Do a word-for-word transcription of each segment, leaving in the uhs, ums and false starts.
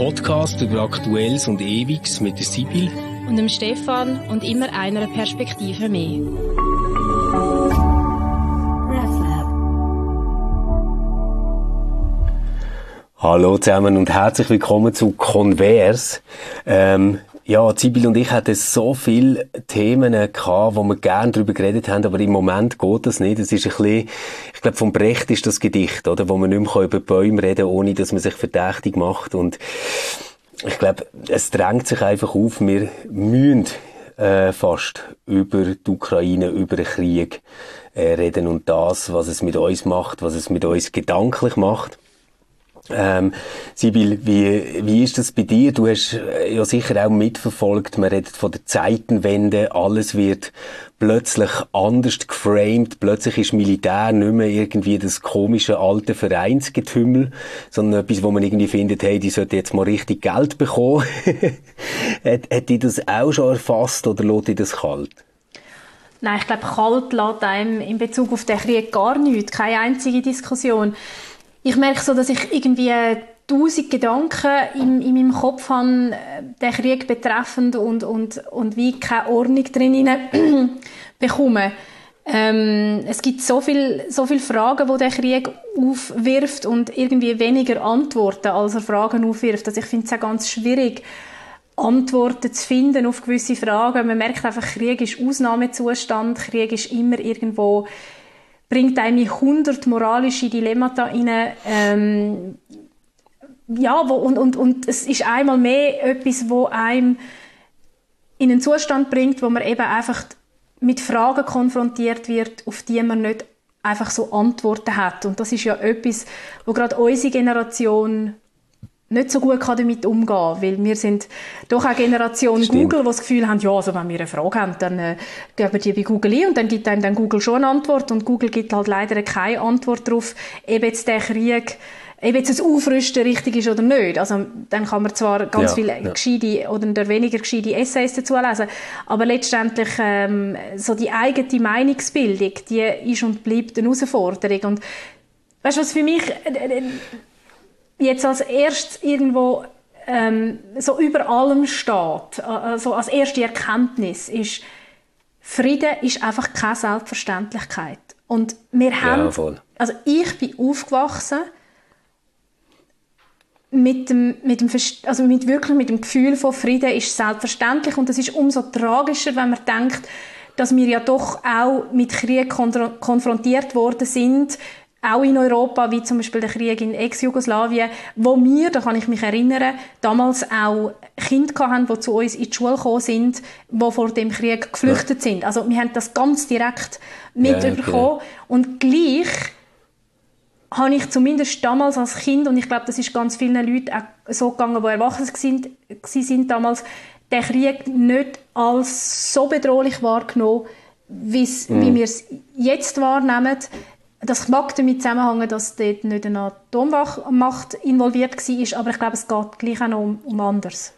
Podcast über Aktuelles und Ewiges mit der Sibyl und dem Stefan und immer einer Perspektive mehr. Hallo zusammen und herzlich willkommen zu Converse. Ähm, ja, Sibyl und ich hatten so viele Themen gehabt, wo wir gerne darüber geredet haben, aber im Moment geht das nicht. Es ist ein bisschen, ich glaube, von Brecht ist das Gedicht, oder, wo man nicht mehr über Bäume reden kann, ohne dass man sich verdächtig macht. Und ich glaube, es drängt sich einfach auf, wir müssen äh, fast über die Ukraine, über den Krieg äh, reden und das, was es mit uns macht, was es mit uns gedanklich macht. Ähm, Sibyl, wie, wie ist das bei dir? Du hast ja sicher auch mitverfolgt, man redet von der Zeitenwende, alles wird plötzlich anders geframed, plötzlich ist Militär nicht mehr irgendwie das komische alte Vereinsgetümmel, sondern etwas, wo man irgendwie findet, hey, die sollten jetzt mal richtig Geld bekommen. hat, hat dich das auch schon erfasst oder lässt dich das kalt? Nein, ich glaube, kalt lässt einem in Bezug auf den Krieg gar nichts, keine einzige Diskussion. Ich merke so, dass ich irgendwie tausend Gedanken in, in meinem Kopf habe, den Krieg betreffend und, und, und wie keine Ordnung drin bekomme. Ähm, es gibt so viele so viel Fragen, die der Krieg aufwirft und irgendwie weniger Antworten, als er Fragen aufwirft. Also ich finde es auch ganz schwierig, Antworten zu finden auf gewisse Fragen. Man merkt einfach, Krieg ist Ausnahmezustand, Krieg ist immer irgendwo, bringt einem in hundert moralische Dilemmata rein. Ähm, ja, wo, und, und, und es ist einmal mehr etwas, wo einem in einen Zustand bringt, wo man eben einfach mit Fragen konfrontiert wird, auf die man nicht einfach so Antworten hat. Und das ist ja etwas, wo gerade unsere Generation nicht so gut kann damit umgehen kann, weil wir sind doch eine Generation Stimmt. Google, die das Gefühl haben, ja, also wenn wir eine Frage haben, dann äh, geben wir die bei Google ein und dann gibt einem dann Google schon eine Antwort und Google gibt halt leider keine Antwort darauf, ob jetzt der Krieg, ob jetzt das Aufrüsten richtig ist oder nicht. Also dann kann man zwar ganz ja, viele ja. gescheite oder weniger gescheite Essays dazu lesen, aber letztendlich ähm, so die eigene Meinungsbildung, die ist und bleibt eine Herausforderung. Und weißt du, was für mich äh, äh, jetzt als erstes irgendwo ähm, so über allem steht, also als erste Erkenntnis ist, Frieden ist einfach keine Selbstverständlichkeit. Und wir haben, ja, voll. Also ich bin aufgewachsen mit dem, mit dem, also mit wirklich mit dem Gefühl von Frieden ist selbstverständlich und das ist umso tragischer, wenn man denkt, dass wir ja doch auch mit Krieg kon- konfrontiert worden sind, auch in Europa, wie zum Beispiel der Krieg in Ex-Jugoslawien, wo wir, da kann ich mich erinnern, damals auch Kinder hatten, die zu uns in die Schule gekommen sind, die vor dem Krieg geflüchtet ja. sind. Also wir haben das ganz direkt mitbekommen. Ja, okay. Und gleich habe ich zumindest damals als Kind, und ich glaube, das ist ganz vielen Leuten auch so gegangen, die erwachsen sind, sind damals, den Krieg nicht als so bedrohlich wahrgenommen, mhm. wie wir es jetzt wahrnehmen. Das mag damit zusammenhängen, dass dort nicht eine Atommacht involviert war, aber ich glaube, es geht gleich auch noch um, um anderes.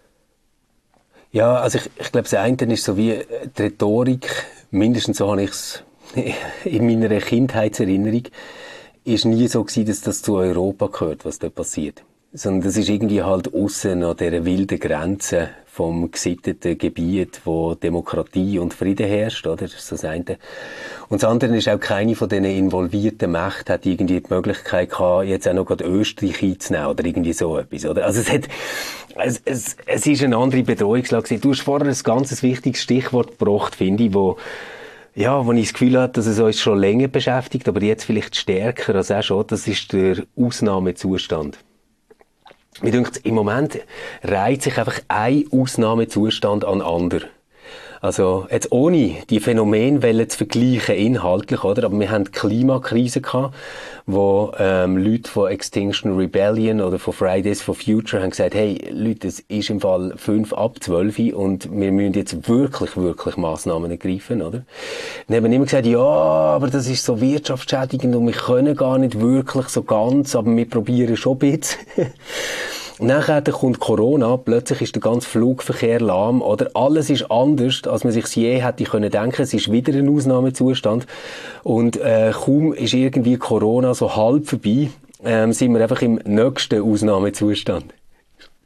Ja, also ich, ich glaube, das eine ist so wie die Rhetorik, mindestens so habe ich es in meiner Kindheitserinnerung, ist nie so gewesen, dass das zu Europa gehört, was da passiert. Sondern das ist irgendwie halt aussen an dieser wilden Grenze vom gesitteten Gebiet, wo Demokratie und Frieden herrscht, oder? Das ist das eine. Und das andere ist auch, keine von diesen involvierten Mächten hat irgendwie die Möglichkeit gehabt, jetzt auch noch gerade Österreich einzunehmen, oder irgendwie so etwas, oder? Also es hat, es, es, es ist eine andere Bedrohungslage. Du hast vorher ein ganz wichtiges Stichwort gebracht, finde ich, wo, ja, wo ich das Gefühl habe, dass es uns schon länger beschäftigt, aber jetzt vielleicht stärker als auch schon, das ist der Ausnahmezustand. Mir denkt, im Moment reiht sich einfach ein Ausnahmezustand an anderen. Also, jetzt ohne die Phänomenwelle zu vergleichen inhaltlich, oder? Aber wir haben die Klimakrise gehabt, wo, ähm, Leute von Extinction Rebellion oder von Fridays for Future haben gesagt, hey, Leute, es ist im Fall fünf ab zwölf und wir müssen jetzt wirklich, wirklich Massnahmen ergreifen, oder? Dann haben wir immer gesagt, ja, aber das ist so wirtschaftsschädigend und wir können gar nicht wirklich so ganz, aber wir probieren schon ein bisschen. Und nachher kommt Corona, plötzlich ist der ganze Flugverkehr lahm, oder alles ist anders, als man sich je hätte können denken. Es ist wieder ein Ausnahmezustand. Und äh, kaum ist irgendwie Corona so halb vorbei, ähm, sind wir einfach im nächsten Ausnahmezustand.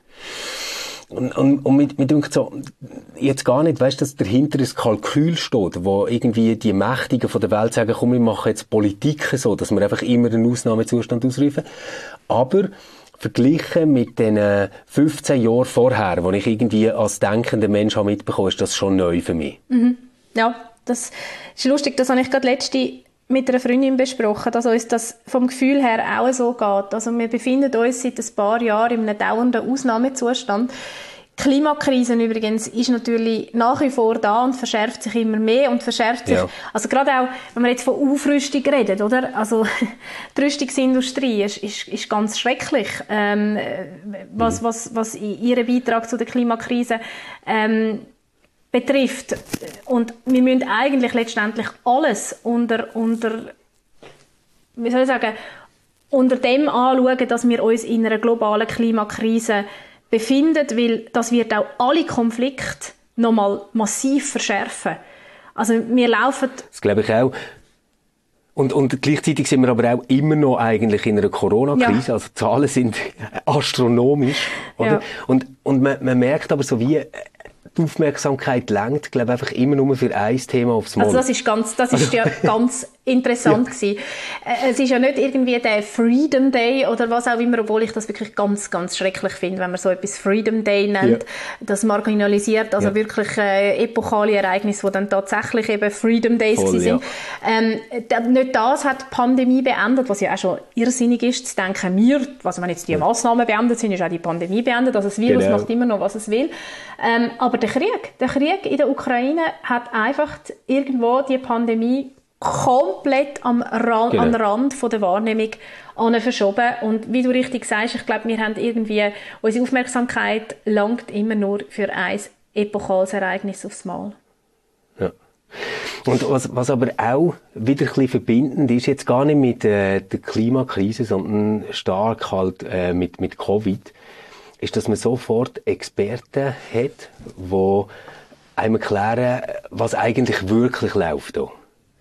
Und, und, und mir, mir denkt so, jetzt gar nicht, weißt, dass dahinter ein Kalkül steht, wo irgendwie die Mächtigen von der Welt sagen, komm, wir machen jetzt Politik so, dass wir einfach immer einen Ausnahmezustand ausrufen. Aber verglichen mit den fünfzehn Jahren vorher, wo ich irgendwie als denkender Mensch habe mitbekommen, ist das schon neu für mich. Mhm. Ja, das ist lustig, das habe ich gerade letzte mit einer Freundin besprochen, dass uns das vom Gefühl her auch so geht. Also wir befinden uns seit ein paar Jahren in einem dauernden Ausnahmezustand. Die Klimakrise übrigens ist natürlich nach wie vor da und verschärft sich immer mehr und verschärft sich, ja. Also gerade auch, wenn wir jetzt von Aufrüstung reden, oder? Also die Rüstungsindustrie ist, ist, ist ganz schrecklich, ähm, was, was, was ihren Beitrag zu der Klimakrise ähm, betrifft. Und wir müssen eigentlich letztendlich alles unter, unter, wie soll ich sagen, unter dem anschauen, dass wir uns in einer globalen Klimakrise befinden, weil das wird auch alle Konflikte nochmal massiv verschärfen. Also wir laufen... Das glaube ich auch. Und, und gleichzeitig sind wir aber auch immer noch eigentlich in einer Corona-Krise. Ja. Also die Zahlen sind astronomisch. Oder? Ja. Und, und man, man merkt aber so wie... Die Aufmerksamkeit lenkt, glaube ich, einfach immer nur für ein Thema aufs Mal. Also das ist ganz, das ist ja ganz interessant ja. gewesen. Es ist ja nicht irgendwie der Freedom Day oder was auch immer, obwohl ich das wirklich ganz, ganz schrecklich finde, wenn man so etwas Freedom Day nennt. Ja. Das marginalisiert also ja. wirklich äh, epochale Ereignisse, die dann tatsächlich eben Freedom Days Voll, sind. Ja. Ähm, nicht das hat die Pandemie beendet, was ja auch schon irrsinnig ist, zu denken, wir, also wenn jetzt die ja. Massnahmen beendet sind, ist auch die Pandemie beendet, also das Virus genau. macht immer noch, was es will. Ähm, aber der Krieg, der Krieg in der Ukraine hat einfach irgendwo die Pandemie komplett am Rand, genau. an den Rand von der Wahrnehmung verschoben. Und wie du richtig sagst, ich glaube, wir haben irgendwie, unsere Aufmerksamkeit langt immer nur für ein epochales Ereignis aufs Mal. Ja. Und was, was aber auch wieder ein bisschen verbindend ist, jetzt gar nicht mit äh, der Klimakrise, sondern stark halt äh, mit, mit Covid, ist, dass man sofort Experten hat, die einem erklären, was eigentlich wirklich läuft hier.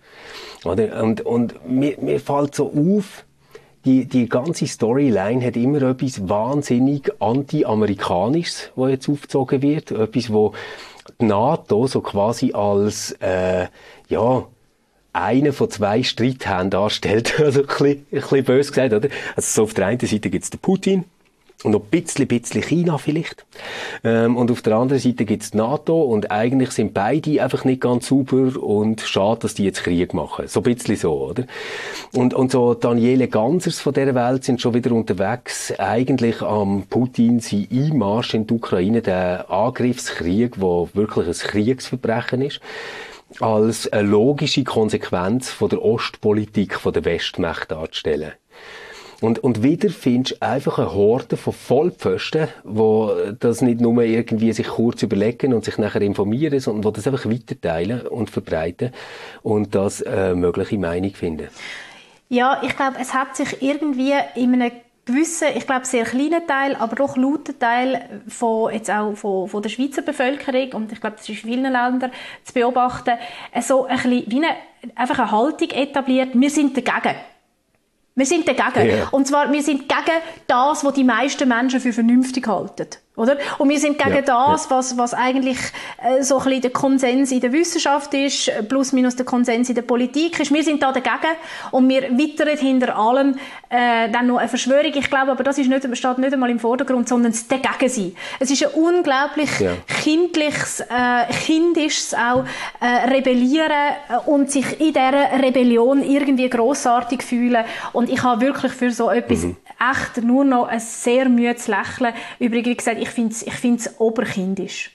Oder? Und, und mir, mir fällt so auf, die, die ganze Storyline hat immer etwas wahnsinnig Anti-Amerikanisches, was jetzt aufgezogen wird. Etwas, wo die NATO so quasi als, äh, ja, einen von zwei Streithänden darstellt. Also ein bisschen, ein bisschen böse gesagt, oder? Also so auf der einen Seite gibt's den Putin. Und noch ein bisschen, bisschen China vielleicht. Ähm, und auf der anderen Seite gibt's die NATO und eigentlich sind beide einfach nicht ganz sauber und schade, dass die jetzt Krieg machen. So ein bisschen so, oder? Und, und so Daniele Gansers von dieser Welt sind schon wieder unterwegs, eigentlich am Putin sein Einmarsch in die Ukraine, der Angriffskrieg, wo wirklich ein Kriegsverbrechen ist, als eine logische Konsequenz von der Ostpolitik von der Westmächte darzustellen. Und, und wieder findest du einfach eine Horde von Vollpfosten, die das nicht nur irgendwie sich kurz überlegen und sich nachher informieren, sondern die das einfach weiterteilen und verbreiten und das eine mögliche Meinung finden. Ja, ich glaube, es hat sich irgendwie in einem gewissen, ich glaube, sehr kleinen Teil, aber doch lauten Teil von, jetzt auch von, von der Schweizer Bevölkerung, und ich glaube, das ist in vielen Ländern zu beobachten, so ein bisschen wie eine, einfach eine Haltung etabliert, wir sind dagegen. Wir sind dagegen. Yeah. Und zwar, wir sind gegen das, was die meisten Menschen für vernünftig halten. Oder? Und wir sind gegen ja, das, ja. Was, was eigentlich äh, so ein bisschen der Konsens in der Wissenschaft ist, plus minus der Konsens in der Politik ist. Wir sind da dagegen und wir wittern hinter allem äh, dann noch eine Verschwörung. Ich glaube aber, das ist nicht, steht nicht einmal im Vordergrund, sondern das Dagegen sein. Es ist ein unglaublich ja. kindliches, äh, kindisches auch äh, Rebellieren und sich in dieser Rebellion irgendwie grossartig fühlen. Und ich habe wirklich für so etwas mhm. echt nur noch ein sehr müdes Lächeln. Übrigens gesagt, ich finde es ich find's oberkindisch.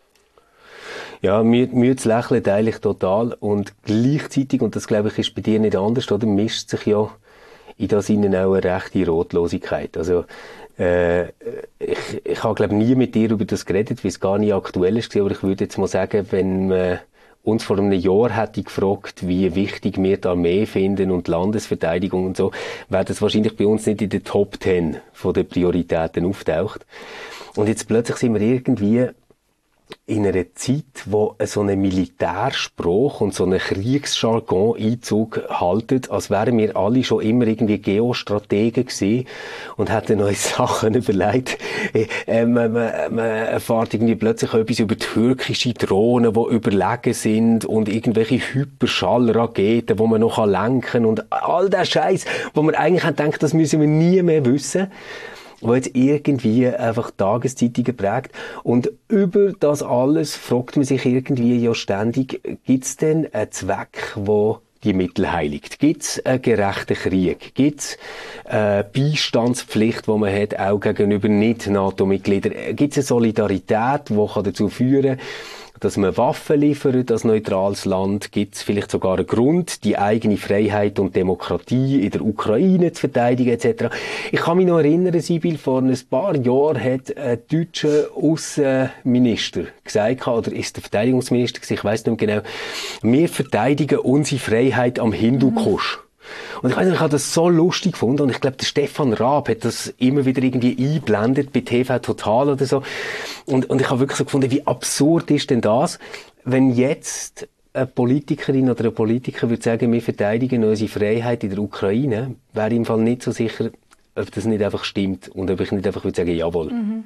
Ja, müdes Lächeln teile ich total. Und gleichzeitig, und das glaube ich ist bei dir nicht anders, oder, mischt sich ja in das innen auch eine rechte Rotlosigkeit. Also, äh, ich, ich habe glaube nie mit dir über das geredet, weil es gar nicht aktuell ist, aber ich würde jetzt mal sagen, wenn man uns vor einem Jahr hätte gefragt, wie wichtig wir die Armee finden und Landesverteidigung und so, wäre das wahrscheinlich bei uns nicht in den Top Ten von den Prioritäten auftaucht. Und jetzt plötzlich sind wir irgendwie in einer Zeit, wo so ein Militärspruch und so ein Kriegsjargon Einzug halten, als wären wir alle schon immer irgendwie Geostrategen gewesen und hätten uns Sachen überlegt. Äh, man, man, man erfährt irgendwie plötzlich etwas über türkische Drohnen, die überlegen sind und irgendwelche Hyperschallraketen, die man noch lenken kann und all der Scheiß, wo man eigentlich hat gedacht, das müssen wir nie mehr wissen, wo jetzt irgendwie einfach Tageszeitungen prägt. Und über das alles fragt man sich irgendwie ja ständig, gibt es denn einen Zweck, wo die Mittel heiligt? Gibt es einen gerechten Krieg? Gibt es eine Beistandspflicht, die man hat, auch gegenüber Nicht-NATO-Mitgliedern? Gibt es eine Solidarität, die dazu führen kann, dass man Waffen liefert als neutrales Land? Gibt es vielleicht sogar einen Grund, die eigene Freiheit und Demokratie in der Ukraine zu verteidigen et cetera? Ich kann mich noch erinnern, Sibyl, vor ein paar Jahren hat ein deutscher Außenminister gesagt, oder ist der Verteidigungsminister, ich weiss nicht mehr genau, wir verteidigen unsere Freiheit am Hindukusch. Mhm. Und ich weiß nicht, ich habe das so lustig gefunden und ich glaube, der Stefan Raab hat das immer wieder irgendwie eingeblendet bei T V Total oder so. Und, und ich habe wirklich so gefunden, wie absurd ist denn das, wenn jetzt eine Politikerin oder ein Politiker würde sagen, wir verteidigen unsere Freiheit in der Ukraine, wäre ich im Fall nicht so sicher, ob das nicht einfach stimmt und ob ich nicht einfach würde sagen, jawohl. Mhm.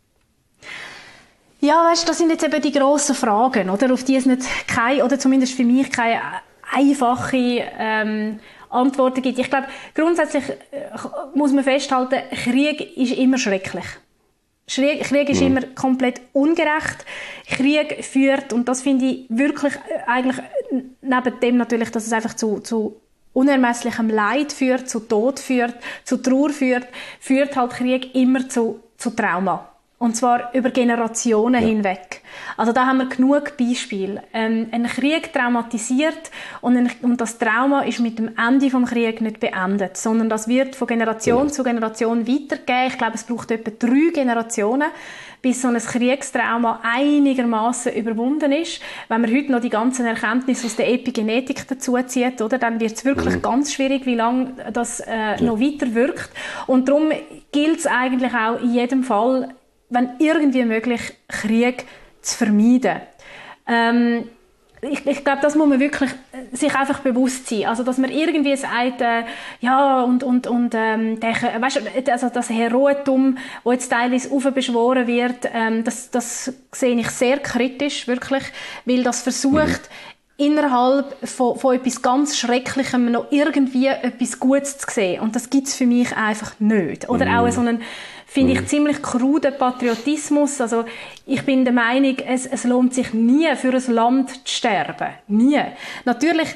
Ja, weißt, das sind jetzt eben die grossen Fragen, oder? Auf die es nicht keine, oder zumindest für mich keine einfache ähm, Antworten gibt. Ich glaube, grundsätzlich muss man festhalten, Krieg ist immer schrecklich. Krieg, Krieg ist mhm. immer komplett ungerecht. Krieg führt, und das finde ich wirklich eigentlich, neben dem natürlich, dass es einfach zu, zu unermesslichem Leid führt, zu Tod führt, zu Trauer führt, führt halt Krieg immer zu, zu Trauma. Und zwar über Generationen ja. hinweg. Also da haben wir genug Beispiele. Ähm, ein Krieg traumatisiert und, ein, und das Trauma ist mit dem Ende des Krieges nicht beendet, sondern das wird von Generation ja. zu Generation weitergegeben. Ich glaube, es braucht etwa drei Generationen, bis so ein Kriegstrauma einigermaßen überwunden ist. Wenn man heute noch die ganzen Erkenntnisse aus der Epigenetik dazu zieht, oder, dann wird es wirklich mhm. ganz schwierig, wie lange das äh, ja. noch weiter wirkt. Und darum gilt es eigentlich auch in jedem Fall, wenn irgendwie möglich, Krieg zu vermeiden. Ähm, ich, ich glaube, das muss man wirklich sich einfach bewusst sein. Also, dass man irgendwie sagt, äh, ja, und, und, und, ähm, der, weißt du, also das Heroitum, das jetzt teilweise aufbeschworen wird, ähm, das, das sehe ich sehr kritisch, wirklich, weil das versucht, mhm. innerhalb von, von etwas ganz Schrecklichem noch irgendwie etwas Gutes zu sehen. Und das gibt es für mich einfach nicht. Oder mhm. auch so einen, finde ich, ziemlich kruden Patriotismus. Also, ich bin der Meinung, es, es lohnt sich nie, für ein Land zu sterben. Nie. Natürlich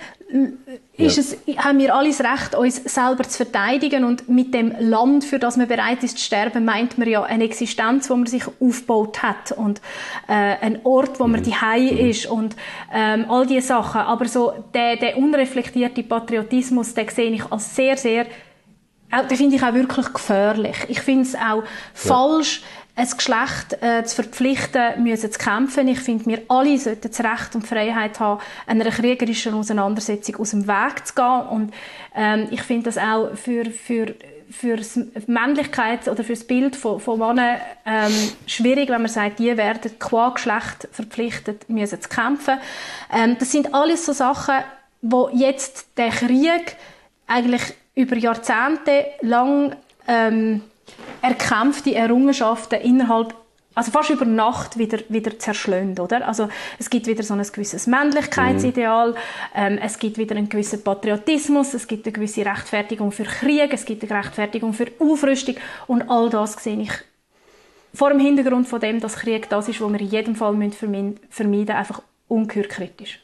ist ja. es, haben wir alles Recht, uns selber zu verteidigen, und mit dem Land, für das man bereit ist zu sterben, meint man ja eine Existenz, die man sich aufgebaut hat, und äh, ein Ort, wo man daheim ist, und ähm, all diese Sachen. Aber so der, der unreflektierte Patriotismus, den sehe ich als sehr, sehr, auch, den finde ich auch wirklich gefährlich. Ich finde es auch ja. falsch, ein Geschlecht äh, zu verpflichten, müssen zu kämpfen. Ich finde, wir alle sollten das Recht und die Freiheit haben, einer kriegerischen Auseinandersetzung aus dem Weg zu gehen. Und ähm, ich finde das auch für, für, für die Männlichkeit oder für das Bild von, von Männern ähm, schwierig, wenn man sagt, die werden qua Geschlecht verpflichtet, müssen zu kämpfen. Ähm, das sind alles so Sachen, wo jetzt der Krieg eigentlich über Jahrzehnte lang ähm, erkämpfte Errungenschaften innerhalb, also fast über Nacht wieder, wieder zerschlägt, oder? Also, es gibt wieder so ein gewisses Männlichkeitsideal, mhm. ähm, es gibt wieder einen gewissen Patriotismus, es gibt eine gewisse Rechtfertigung für Krieg, es gibt eine Rechtfertigung für Aufrüstung, und all das sehe ich vor dem Hintergrund von dem, dass Krieg das ist, was wir in jedem Fall vermeiden müssen, einfach ungeheuer kritisch.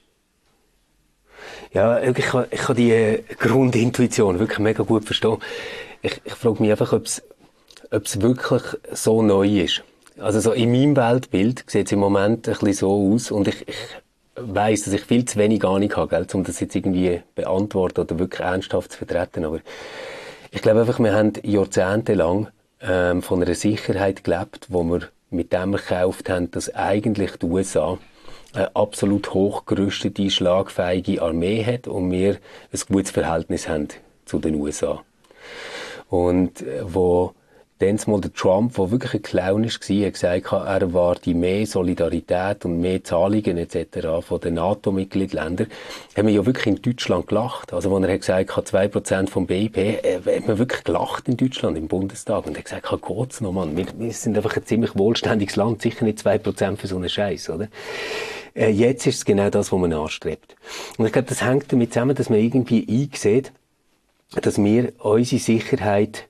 Ja, ich kann, ich kann die Grundintuition wirklich mega gut verstehen. Ich, ich frage mich einfach, ob es ob es wirklich so neu ist. Also so in meinem Weltbild sieht es im Moment ein bisschen so aus, und ich, ich weiss, dass ich viel zu wenig Ahnung habe, gell, um das jetzt irgendwie beantworten oder wirklich ernsthaft zu vertreten. Aber ich glaube einfach, wir haben jahrzehntelang ähm, von einer Sicherheit gelebt, wo wir mit dem gekauft haben, dass eigentlich die U S A eine absolut hochgerüstete, schlagfähige Armee hat und wir ein gutes Verhältnis haben zu den U S A. Und äh, wo dann mal der Trump, der wirklich ein Clown war, hat gesagt, er erwarte mehr Solidarität und mehr Zahlungen et cetera von den NATO-Mitgliedsländern, haben wir ja wirklich in Deutschland gelacht. Also, als er hat gesagt, zwei Prozent vom B I P, äh, hat man wirklich gelacht in Deutschland, im Bundestag. Und er hat gesagt, geht's noch, Mann. Wir, wir sind einfach ein ziemlich wohlständiges Land, sicher nicht zwei Prozent für so einen Scheiß, oder? Äh, jetzt ist es genau das, was man anstrebt. Und ich glaube, das hängt damit zusammen, dass man irgendwie einsieht, dass wir unsere Sicherheit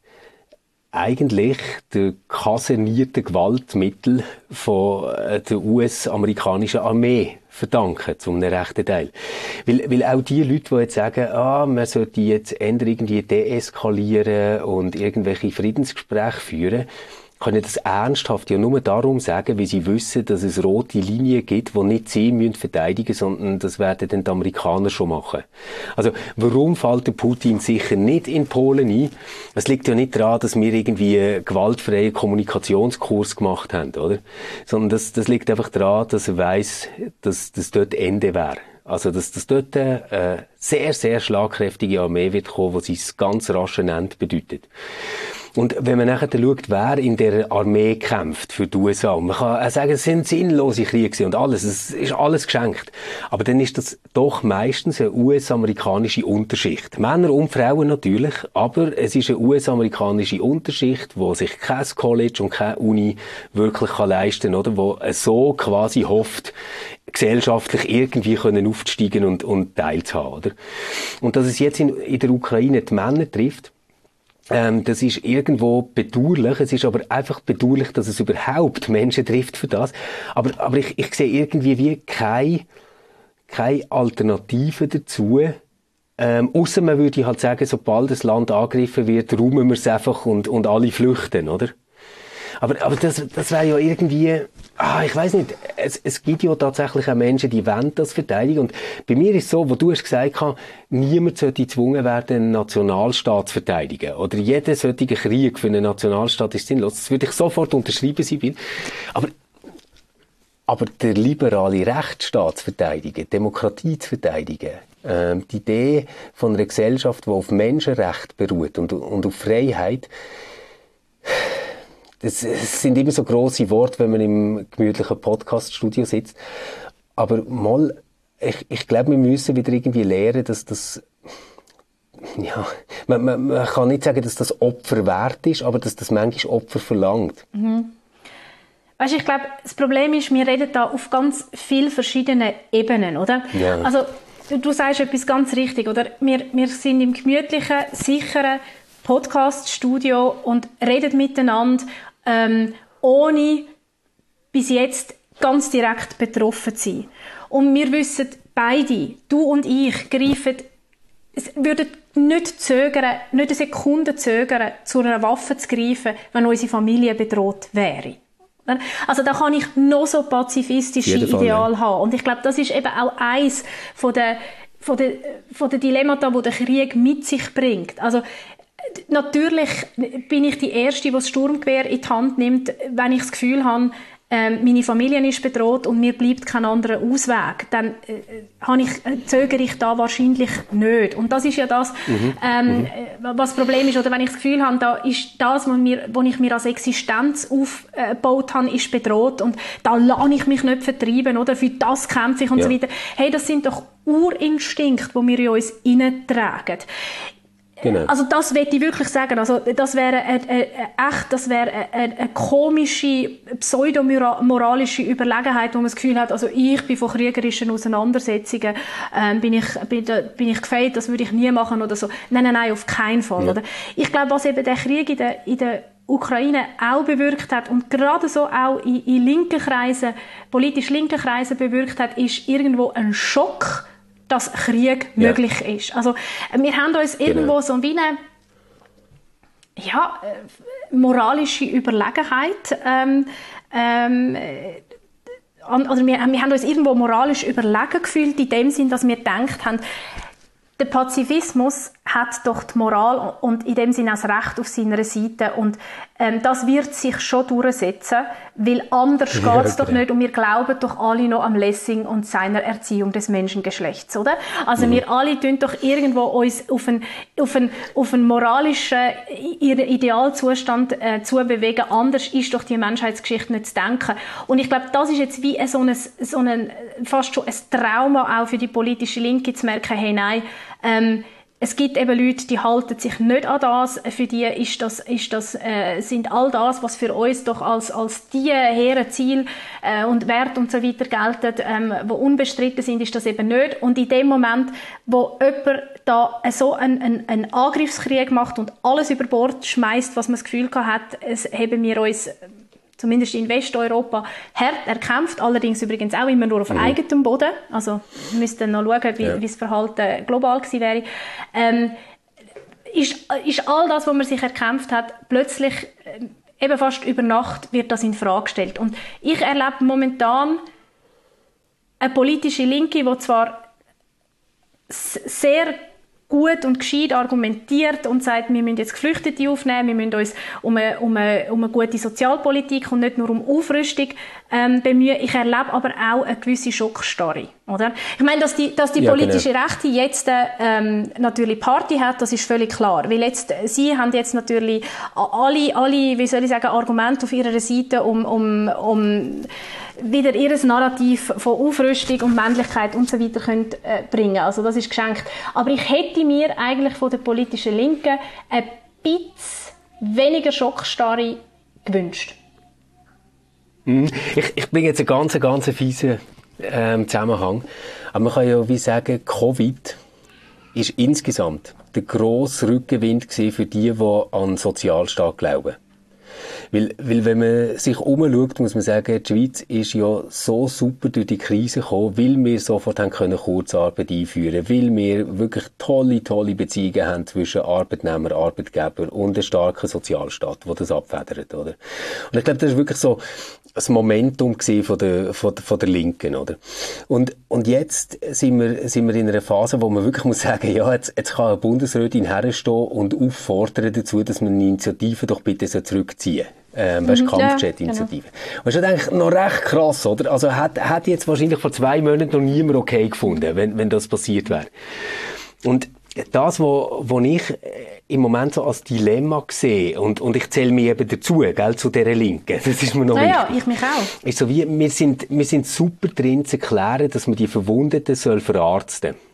eigentlich der kasernierte Gewaltmittel von der U S-amerikanischen Armee verdanken, zum einem rechten Teil. Weil, weil auch die Leute, die jetzt sagen, ah, man sollte jetzt eher irgendwie deeskalieren und irgendwelche Friedensgespräche führen, können das ernsthaft ja nur darum sagen, weil sie wissen, dass es rote Linien gibt, die nicht sie müssen verteidigen, sondern das werden dann die Amerikaner schon machen. Also, warum fällt der Putin sicher nicht in Polen ein? Es liegt ja nicht daran, dass wir irgendwie einen gewaltfreien Kommunikationskurs gemacht haben, oder? Sondern das, das liegt einfach daran, dass er weiss, dass das dort Ende wäre. Also, dass das dort eine sehr, sehr schlagkräftige Armee wird kommen, die sein ganz rasches Ende bedeutet. Und wenn man nachher schaut, wer in der Armee kämpft für die U S A, und man kann auch sagen, es sind sinnlose Kriege und alles, es ist alles geschenkt. Aber dann ist das doch meistens eine U S-amerikanische Unterschicht. Männer und Frauen natürlich, aber es ist eine U S-amerikanische Unterschicht, die sich kein College und keine Uni wirklich kann leisten kann, oder? Wo so quasi hofft, gesellschaftlich irgendwie können aufsteigen und, und teilzuhaben, oder? Und dass es jetzt in, in der Ukraine die Männer trifft, Ähm, das ist irgendwo bedauerlich. Es ist aber einfach bedauerlich, dass es überhaupt Menschen trifft für das. Aber, aber ich, ich sehe irgendwie wie keine, keine Alternative dazu. Ähm, ausser man würde halt sagen, sobald das Land angegriffen wird, räumen wir es einfach und, und alle flüchten, oder? Aber, aber das, das wäre ja irgendwie, ah, ich weiss nicht, es, es gibt ja tatsächlich auch Menschen, die wollen das verteidigen. Und bei mir ist es so, wo du hast gesagt hast, niemand sollte gezwungen werden, einen Nationalstaat zu verteidigen. Oder jeder solche Krieg für einen Nationalstaat ist sinnlos. Das würde ich sofort unterschreiben, Sibylle. Aber, aber der liberale Rechtsstaat zu verteidigen, Demokratie zu verteidigen, ähm, die Idee von einer Gesellschaft, die auf Menschenrecht beruht und, und auf Freiheit, Das, das sind immer so grosse Worte, wenn man im gemütlichen Podcast-Studio sitzt. Aber mal, ich, ich glaube, wir müssen wieder irgendwie lernen, dass das, ja, man, man, man kann nicht sagen, dass das Opfer wert ist, aber dass das manchmal Opfer verlangt. Mhm. Weißt du, ich glaube, das Problem ist, wir reden da auf ganz vielen verschiedenen Ebenen, oder? Ja. Also, du, du sagst etwas ganz richtig, oder? Wir, wir sind im gemütlichen, sicheren Podcast-Studio und reden miteinander, ähm, ohne bis jetzt ganz direkt betroffen zu sein. Und wir wissen beide, du und ich, greifen, es würden nicht zögern, nicht eine Sekunde zögern, zu einer Waffe zu greifen, wenn unsere Familie bedroht wäre. Also da kann ich noch so pazifistische Ideale ja. haben. Und ich glaube, das ist eben auch eins von der, von der, von der Dilemmata, die der Krieg mit sich bringt. Also natürlich bin ich die Erste, die das Sturmgewehr in die Hand nimmt, wenn ich das Gefühl habe, ähm, meine Familie ist bedroht und mir bleibt kein anderer Ausweg. Dann äh, habe ich, äh, zögere ich da wahrscheinlich nicht. Und das ist ja das, mhm. Ähm, mhm. was das Problem ist. Oder wenn ich das Gefühl habe, da ist das, was, mir, was ich mir als Existenz aufgebaut habe, ist bedroht und da lasse ich mich nicht vertreiben, oder? Für das kämpfe ich und ja. so weiter. Hey, das sind doch Urinstinkte, die wir in uns hineintragen. Genau. Also das will ich wirklich sagen. Also das wäre eine, eine, echt, das wäre eine, eine komische, pseudomoralische Überlegenheit, wo man das Gefühl hat, also ich bin von kriegerischen Auseinandersetzungen, ähm, bin ich, bin, bin ich gefeit, das würde ich nie machen oder so. Nein, nein, nein, auf keinen Fall. Ja. Oder? Ich glaube, was eben der Krieg in der, in der Ukraine auch bewirkt hat und gerade so auch in, in linken Kreisen, politisch linken Kreisen bewirkt hat, ist irgendwo ein Schock, dass Krieg ja. möglich ist. Also, wir haben uns irgendwo genau. so wie eine ja, moralische Überlegenheit ähm, ähm, oder wir, wir haben uns irgendwo moralisch überlegen gefühlt, in dem Sinn, dass wir gedacht haben, der Pazifismus hat doch die Moral und in dem Sinne auch das Recht auf seiner Seite. Und ähm, das wird sich schon durchsetzen, weil anders ja, geht es doch nicht. Und wir glauben doch alle noch am Lessing und seiner Erziehung des Menschengeschlechts, oder? Also mhm. wir alle tun doch irgendwo uns auf einen, auf einen, auf einen moralischen Idealzustand äh, zu bewegen. Anders ist doch die Menschheitsgeschichte nicht zu denken. Und ich glaube, das ist jetzt wie so ein, so ein fast schon ein Trauma auch für die politische Linke, zu merken, hey, nein, ähm, es gibt eben Leute, die halten sich nicht an das. Für die ist das, ist das, äh, sind all das, was für uns doch als, als die hehren Ziel äh, und Wert und so weiter gelten, ähm, wo unbestritten sind, ist das eben nicht. Und in dem Moment, wo jemand da so einen, einen, einen Angriffskrieg macht und alles über Bord schmeißt, was man das Gefühl hat, es haben wir uns zumindest in Westeuropa, hart erkämpft, allerdings übrigens auch immer nur auf mhm. eigenem Boden. Also wir müssten noch schauen, wie, ja. wie das Verhalten global gewesen wäre. Ähm, ist, ist all das, was man sich erkämpft hat, plötzlich äh, eben fast über Nacht wird das in Frage gestellt. Und ich erlebe momentan eine politische Linke, die zwar sehr gut und gescheit argumentiert und sagt, wir müssen jetzt Geflüchtete aufnehmen, wir müssen uns um eine, um eine, um eine gute Sozialpolitik und nicht nur um Aufrüstung ähm, bemühen. Ich erlebe aber auch eine gewisse Schockstarre. Oder? Ich meine, dass die, dass die ja, politische genau. Rechte jetzt ähm, natürlich Party hat, das ist völlig klar. Weil jetzt, sie haben jetzt natürlich alle, alle, wie soll ich sagen, Argumente auf ihrer Seite, um, um, um wieder ihr Narrativ von Aufrüstung und Männlichkeit und so weiter können, äh, bringen. Also das ist geschenkt. Aber ich hätte mir eigentlich von der politischen Linken ein bisschen weniger Schockstarre gewünscht. Ich, ich bringe jetzt einen ganz, ganz fiesen ähm, Zusammenhang. Aber man kann ja wie sagen, Covid ist insgesamt der grosse Rückenwind gewesen für die, die an Sozialstaat glauben. Weil, weil wenn man sich umschaut, muss man sagen, die Schweiz ist ja so super durch die Krise gekommen, weil wir sofort haben können Kurzarbeit einführen, weil wir wirklich tolle, tolle Beziehungen haben zwischen Arbeitnehmer, Arbeitgeber und einem starken Sozialstaat, der das abfedert, oder? Und ich glaube, das ist wirklich so das Momentum von der, von der, von der Linken, oder? Und, und jetzt sind wir, sind wir in einer Phase, wo man wirklich muss sagen, ja, jetzt, jetzt kann eine Bundesrätin herstehen und auffordern dazu, dass man eine Initiative doch bitte so zurückziehen. Ähm, weißt, mhm, Kampfjet-Initiative. Ja, genau. Und das ist eigentlich noch recht krass, oder? Also, hat, hat jetzt wahrscheinlich vor zwei Monaten noch niemand okay gefunden, wenn, wenn das passiert wäre. Und das, wo, wo ich im Moment so als Dilemma sehe, und, und ich zähle mich eben dazu, gell, zu dieser Linken, das ist mir noch naja, wichtig. Ja, ich mich auch. Ist so wie, wir sind, wir sind super drin zu erklären, dass man die Verwundeten soll verarzten soll.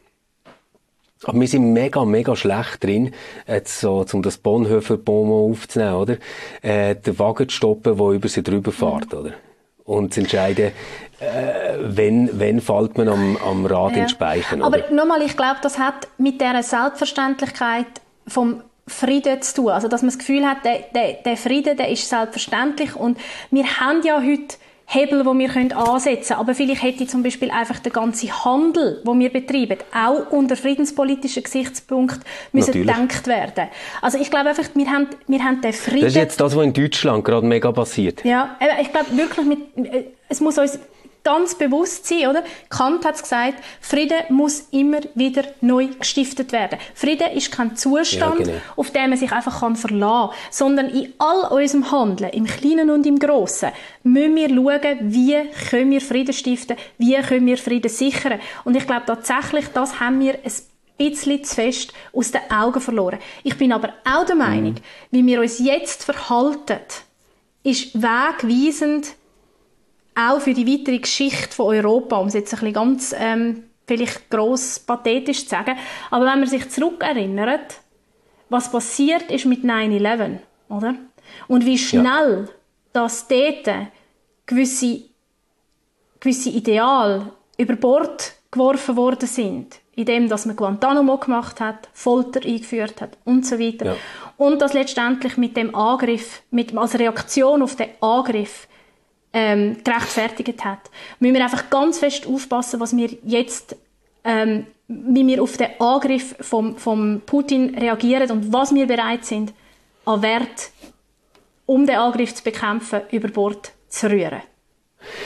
Aber wir sind mega, mega schlecht drin, jetzt so, um das Bonhoeffer-Bonmot aufzunehmen, oder? Äh, den Wagen zu stoppen, der über sie drüber fährt, mhm. oder? Und zu entscheiden, äh, wenn, wenn fällt man am, am Rad ja. in den Speichen, oder? Aber nochmal, ich glaube, das hat mit dieser Selbstverständlichkeit vom Frieden zu tun. Also, dass man das Gefühl hat, der, der, der Frieden, der ist selbstverständlich. Und wir haben ja heute Hebel, die wir ansetzen können. Aber vielleicht hätte zum Beispiel einfach der ganze Handel, den wir betreiben, auch unter friedenspolitischen Gesichtspunkten müssen gedacht werden. Also ich glaube einfach, wir haben, wir haben den Frieden... Das ist jetzt das, was in Deutschland gerade mega passiert. Ja, ich glaube wirklich, mit, es muss uns ganz bewusst sein, oder? Kant hat gesagt, Frieden muss immer wieder neu gestiftet werden. Frieden ist kein Zustand, ja, genau. auf den man sich einfach verlassen kann, sondern in all unserem Handeln, im Kleinen und im Grossen, müssen wir schauen, wie können wir Frieden stiften, wie können wir Frieden sichern. Und ich glaube tatsächlich, das haben wir ein bisschen zu fest aus den Augen verloren. Ich bin aber auch der Meinung, mhm. wie wir uns jetzt verhalten, ist wegweisend auch für die weitere Geschichte von Europa, um es jetzt ein bisschen ganz ähm, vielleicht gross pathetisch zu sagen. Aber wenn man sich zurückerinnert, was passiert ist mit nine eleven, oder? Und wie schnell ja. dass dort gewisse, gewisse Ideale über Bord geworfen worden sind, indem dass man Guantanamo gemacht hat, Folter eingeführt hat und so weiter. Ja. Und das letztendlich mit dem Angriff, mit, als Reaktion auf den Angriff, Ähm, gerechtfertigt hat. Müssen wir einfach ganz fest aufpassen, was wir jetzt, ähm, wie wir auf den Angriff vom, vom Putin reagieren und was wir bereit sind, an Wert, um den Angriff zu bekämpfen, über Bord zu rühren.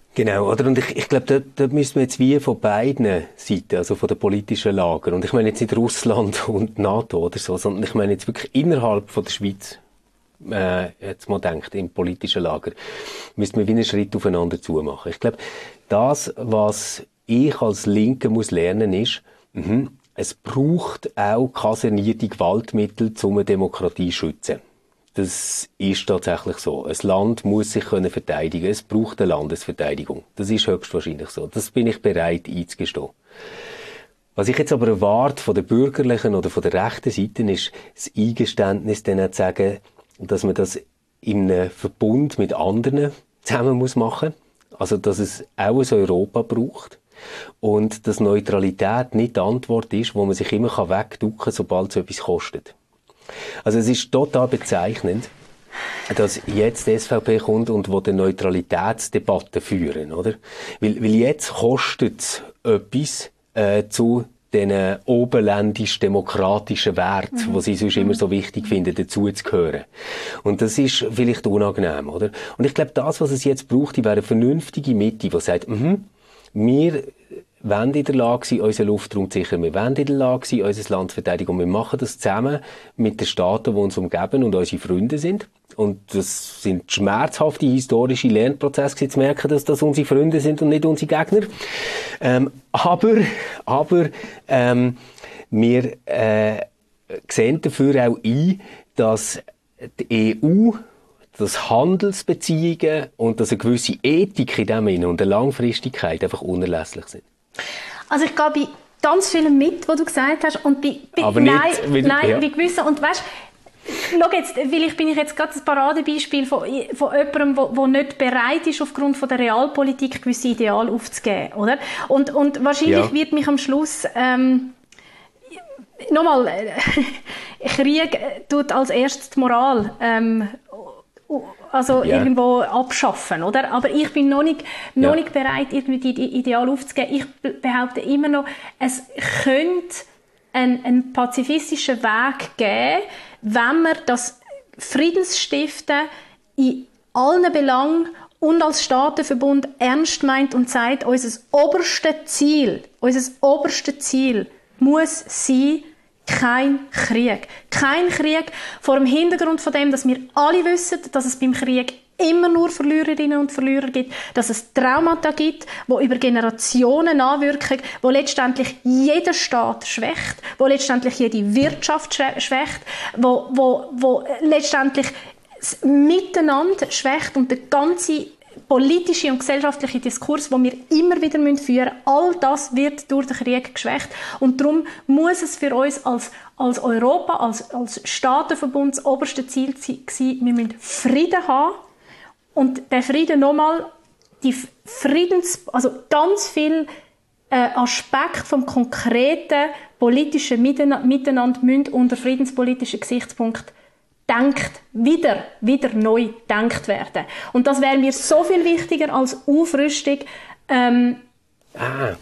Genau, oder? Und ich, ich glaube, dort, dort müssen wir jetzt wie von beiden Seiten, also von den politischen Lagern, und ich meine jetzt nicht Russland und NATO oder so, sondern ich meine jetzt wirklich innerhalb von der Schweiz, äh, jetzt mal denkt, im politischen Lager, müssen wir wie einen Schritt aufeinander zumachen. Ich glaube, das, was ich als Linke muss lernen, ist, mh, es braucht auch kasernierte Gewaltmittel, um eine Demokratie zu schützen. Das ist tatsächlich so. Ein Land muss sich können verteidigen. Es braucht eine Landesverteidigung. Das ist höchstwahrscheinlich so. Das bin ich bereit einzugestehen. Was ich jetzt aber erwarte von der bürgerlichen oder von der rechten Seite ist das Eingeständnis, dann auch zu sagen, dass man das in einem Verbund mit anderen zusammen muss machen. Also, dass es auch ein Europa braucht. Und dass Neutralität nicht die Antwort ist, wo man sich immer wegducken kann, sobald es etwas kostet. Also es ist total bezeichnend, dass jetzt die S V P kommt und wo die Neutralitätsdebatte führen, oder? Weil, weil jetzt kostet es etwas äh, zu den oberländisch-demokratischen Werten, mhm. die sie sonst immer so wichtig finden, dazu zu gehören. Und das ist vielleicht unangenehm, oder? Und ich glaube, das, was es jetzt braucht, wäre eine vernünftige Mitte, die sagt, mhm, wir wollen in der Lage sein, unseren Luftraum zu sichern. Wir wollen in der Lage sein, unser Land zu verteidigen. Und wir machen das zusammen mit den Staaten, die uns umgeben und unsere Freunde sind. Und das sind schmerzhafte historische Lernprozesse, zu merken, dass das unsere Freunde sind und nicht unsere Gegner. Ähm, aber, aber, ähm, wir, äh, sehen dafür auch ein, dass die E U, dass Handelsbeziehungen und dass eine gewisse Ethik in dem Sinne und eine Langfristigkeit einfach unerlässlich sind. Also ich gehe bei ganz vielem mit, was du gesagt hast, und bei, bei Aber nein, nicht, weil, nein, ja. bei gewissen, und weißt, schau jetzt, vielleicht bin ich jetzt gerade ein Paradebeispiel von, von jemandem, der, der nicht bereit ist, aufgrund von der Realpolitik gewisse Ideale aufzugeben, oder? Und, und wahrscheinlich ja. wird mich am Schluss, ähm, nochmal, Krieg tut als erstes die Moral, ähm, also yeah. irgendwo abschaffen, oder? Aber ich bin noch nicht, noch ja. nicht bereit, irgendwie die Ideale aufzugeben. Ich behaupte immer noch, es könnte einen, einen pazifistischen Weg geben, wenn man das Friedensstiften in allen Belangen und als Staatenverbund ernst meint und sagt, unser oberstes Ziel, unser oberstes Ziel muss sein, kein Krieg. Kein Krieg vor dem Hintergrund von dem, dass wir alle wissen, dass es beim Krieg immer nur Verliererinnen und Verlierer gibt, dass es Traumata gibt, die über Generationen anwirken, wo letztendlich jeder Staat schwächt, wo letztendlich jede Wirtschaft schwächt, wo, wo, wo letztendlich das Miteinander schwächt und der ganze politische und gesellschaftliche Diskurs, den wir immer wieder führen müssen, all das wird durch den Krieg geschwächt. Und darum muss es für uns als, als Europa, als, als Staatenverbund das oberste Ziel sein, wir müssen Frieden haben. Und der Frieden nochmal, die Friedens, also ganz viel äh, Aspekte vom konkreten politischen Miteinander müssen unter friedenspolitischen Gesichtspunkten denkt, wieder, wieder neu gedacht werden. Und das wäre mir so viel wichtiger als Aufrüstung. Ähm ah.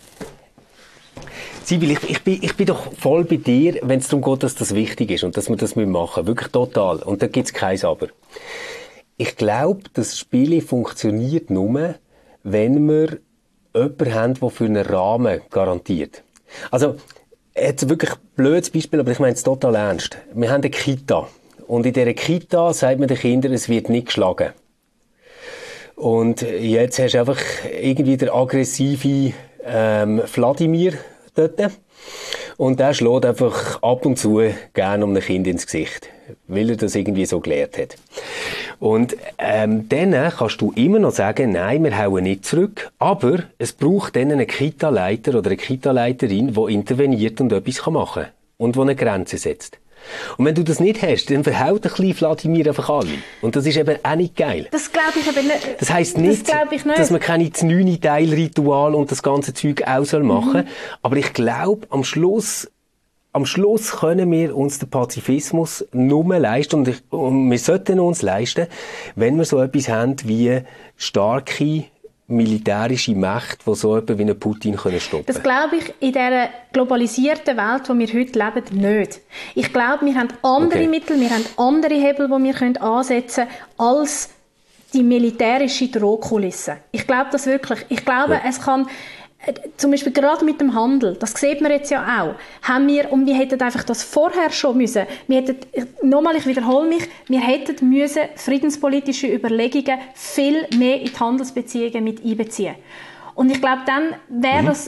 Sibyl, ich, ich, bin, ich bin doch voll bei dir, wenn es darum geht, dass das wichtig ist und dass wir das machen müssen. Wirklich total. Und da gibt es keins Aber. Ich glaube, das Spiel funktioniert nur, wenn wir jemanden haben, der für einen Rahmen garantiert. Also, jetzt wirklich ein blödes Beispiel, aber ich meine es total ernst. Wir haben eine Kita. Und in dieser Kita sagt man den Kindern, es wird nicht geschlagen. Und jetzt hast du einfach irgendwie den aggressiven ähm, Wladimir dort. Und der schlägt einfach ab und zu gerne um ein Kind ins Gesicht, weil er das irgendwie so gelernt hat. Und ähm, dann kannst du immer noch sagen, nein, wir hauen nicht zurück, aber es braucht dann einen Kita-Leiter oder eine Kita-Leiterin, die interveniert und etwas machen kann und die eine Grenze setzt. Und wenn du das nicht hast, dann verhaut ein kleiner Wladimir einfach alle. Und das ist eben auch nicht geil. Das glaube ich eben nicht. Das heisst nicht, das ich nicht, dass man keine neun Teilritual und das ganze Zeug auch soll machen. Mhm. Aber ich glaube, am Schluss, am Schluss können wir uns den Pazifismus nur leisten, und, ich, und wir sollten uns leisten, wenn wir so etwas haben wie starke militärische Mächte, die so etwas wie einen Putin können stoppen können. Das glaube ich in dieser globalisierten Welt, in der wir heute leben, nicht. Ich glaube, wir haben andere okay. Mittel, wir haben andere Hebel, die wir ansetzen können, als die militärische Drohkulisse. Ich glaube das wirklich. Ich glaube, ja. es kann, äh, zum Beispiel gerade mit dem Handel, das sieht man jetzt ja auch, haben wir, und wir hätten einfach das vorher schon müssen, wir hätten, nochmal, ich wiederhole mich, wir hätten müssen friedenspolitische Überlegungen viel mehr in die Handelsbeziehungen mit einbeziehen. Und ich glaube, dann wäre mhm. das,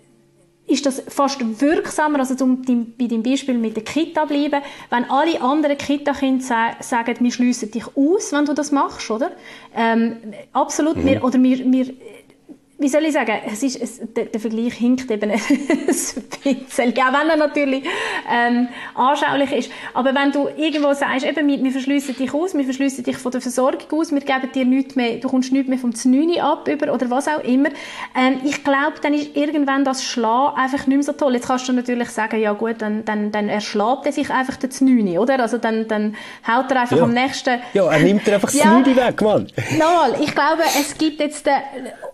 ist das fast wirksamer, also zum, bei dem Beispiel mit der Kita bleiben, wenn alle anderen Kita-Kinder sa- sagen, wir schliessen dich aus, wenn du das machst, oder? Ähm, absolut, mhm. wir, oder wir, wir, wie soll ich sagen, es ist, es, der, der Vergleich hinkt eben ein bisschen, auch wenn er natürlich ähm, anschaulich ist. Aber wenn du irgendwo sagst, eben, wir, wir verschliessen dich aus, wir verschliessen dich von der Versorgung aus, wir geben dir nichts mehr, du kommst nichts mehr vom Znüni ab über, oder was auch immer, ähm, ich glaube, dann ist irgendwann das Schlagen einfach nicht mehr so toll. Jetzt kannst du natürlich sagen, ja gut, dann, dann, dann erschlägt er sich einfach den Znüni, oder? Also dann, dann haut er einfach ja. am nächsten... Ja, er nimmt dir einfach das ja, Znüni weg, Mann. Nochmal, ich glaube, es gibt jetzt... Den,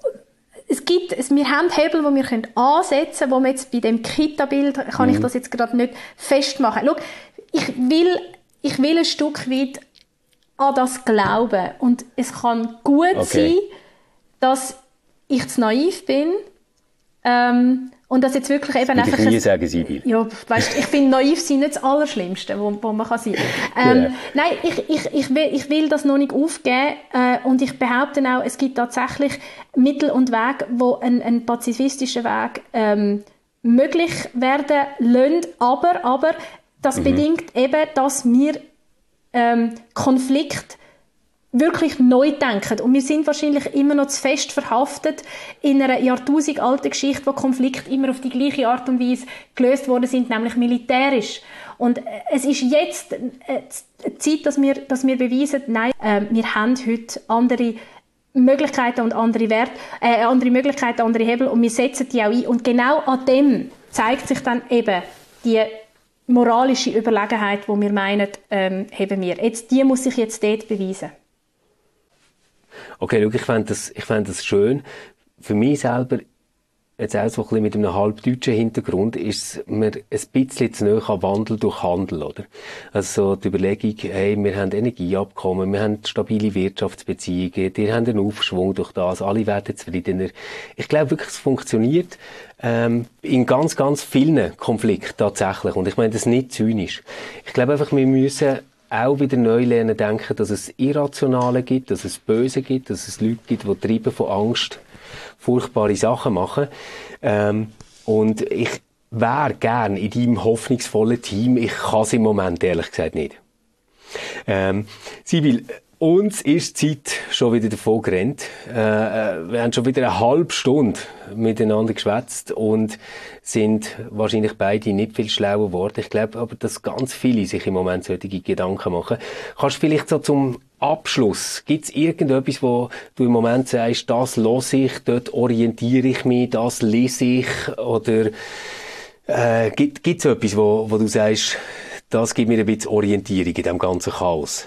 Es gibt, wir haben Hebel, die wir ansetzen können, wo wir jetzt bei dem Kita-Bild, kann mhm. ich das jetzt gerade nicht festmachen. Schau, ich will, ich will ein Stück weit an das glauben. Und es kann gut okay. sein, dass ich zu naiv bin, ähm, und das jetzt wirklich eben das einfach... Ich nie sagen, Sibyl. Ja, weißt, ich finde, naiv sein nicht das Allerschlimmste, wo, wo man kann sein kann. Ähm, ja. Nein, ich, ich, ich, will, ich will das noch nicht aufgeben. Äh, und ich behaupte auch, es gibt tatsächlich Mittel und Wege, wo ein, ein pazifistischer Weg ähm, möglich werden lassen. Aber, aber das mhm. bedingt eben, dass wir ähm, Konflikt wirklich neu denken. Und wir sind wahrscheinlich immer noch zu fest verhaftet in einer jahrtausendalten Geschichte, wo Konflikte immer auf die gleiche Art und Weise gelöst worden sind, nämlich militärisch. Und es ist jetzt eine Zeit, dass wir, dass wir beweisen, nein, äh, wir haben heute andere Möglichkeiten und andere Werte, äh, andere Möglichkeiten, andere Hebel, und wir setzen die auch ein. Und genau an dem zeigt sich dann eben die moralische Überlegenheit, die wir meinen, ähm, haben wir. Jetzt, die muss sich jetzt dort beweisen. Okay, schau, ich fände das, ich fände das schön. Für mich selber, jetzt auch so ein bisschen mit einem halbdeutschen Hintergrund, ist es mir ein bisschen zu nahe an Wandel durch Handel, oder? Also so die Überlegung, hey, wir haben Energieabkommen, wir haben stabile Wirtschaftsbeziehungen, wir haben einen Aufschwung durch das, alle werden zufriedener. Ich glaube wirklich, es funktioniert ähm, in ganz, ganz vielen Konflikten tatsächlich. Und ich meine das nicht zynisch. Ich glaube einfach, wir müssen auch wieder neu lernen denken, dass es Irrationale gibt, dass es Böse gibt, dass es Leute gibt, die treiben von Angst furchtbare Sachen machen. Ähm, und ich wäre gern in deinem hoffnungsvollen Team. Ich kann es im Moment ehrlich gesagt nicht. Ähm, Sibyl, uns ist die Zeit schon wieder davon gerannt. Äh, wir haben schon wieder eine halbe Stunde miteinander geschwätzt und sind wahrscheinlich beide nicht viel schlauer geworden. Ich glaube aber, dass ganz viele sich im Moment solche Gedanken machen. Kannst du vielleicht so zum Abschluss, gibt es irgendetwas, wo du im Moment sagst, das höre ich, dort orientiere ich mich, das lese ich, oder äh, gibt es etwas, wo, wo du sagst, das gibt mir ein bisschen Orientierung in diesem ganzen Chaos?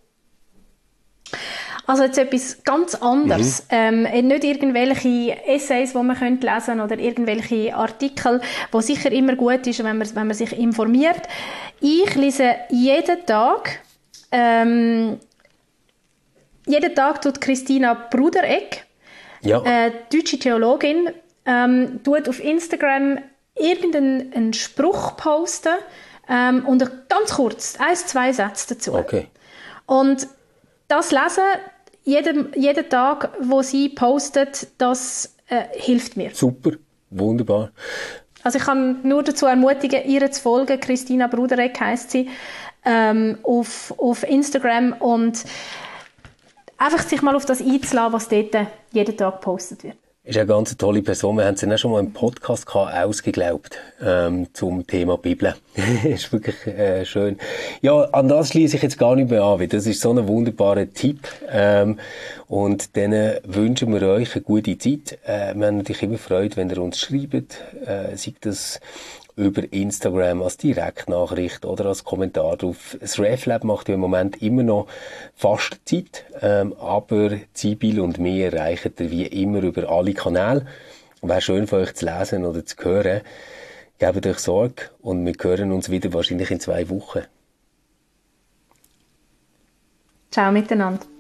Also jetzt etwas ganz anderes. Mhm. Ähm, nicht irgendwelche Essays, die man lesen könnte, oder irgendwelche Artikel, wo sicher immer gut ist, wenn man, wenn man sich informiert. Ich lese jeden Tag, ähm, jeden Tag tut Christina Brudereck, ja. äh, deutsche Theologin, ähm, tut auf Instagram irgendeinen Spruch posten ähm, und ganz kurz, ein, zwei Sätze dazu. Okay. Und das Lesen, jeden, jeden Tag, wo sie postet, das äh, hilft mir. Super, wunderbar. Also ich kann nur dazu ermutigen, ihr zu folgen. Christina Brudereck heisst sie, ähm, auf, auf Instagram, und einfach sich mal auf das einzulassen, was dort jeden Tag gepostet wird. Ist eine ganz tolle Person. Wir haben sie ja schon mal im Podcast gehabt, ausgeglaubt, ähm, zum Thema Bibel. Ist wirklich äh, schön. Ja, an das schließe ich jetzt gar nicht mehr an, weil das ist so ein wunderbarer Tipp. Ähm, und dann wünschen wir euch eine gute Zeit. Äh, wir haben natürlich immer Freude, wenn ihr uns schreibt, äh, sei das über Instagram als Direktnachricht oder als Kommentar drauf. Das RefLab macht ja im Moment immer noch fast Zeit, ähm, aber Sibyl und mir erreichen ihr wie immer über alle Kanäle. Wäre schön für euch zu lesen oder zu hören. Gebt euch Sorge und wir hören uns wieder wahrscheinlich in zwei Wochen. Ciao miteinander.